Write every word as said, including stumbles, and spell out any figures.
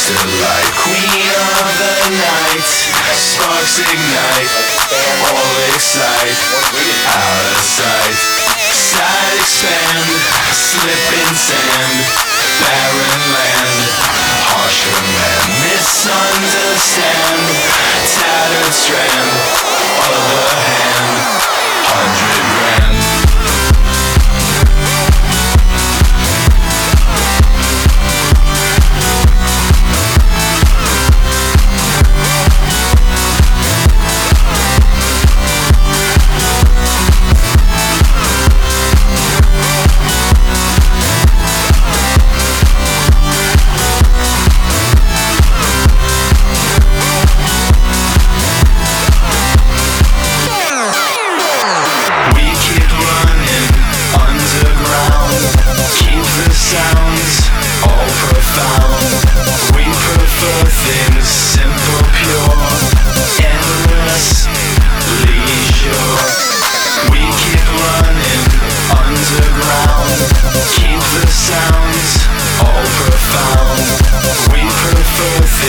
Still like queen of the night, sparks ignite, all excite, out of sight. Side expand, slip in sand, barren land, harsher man, misunderstand. Tattered strand, other hand, hundred grand. Sounds all profound. We prefer things simple, pure, endless leisure. We keep running underground. Keep the sounds all profound. We prefer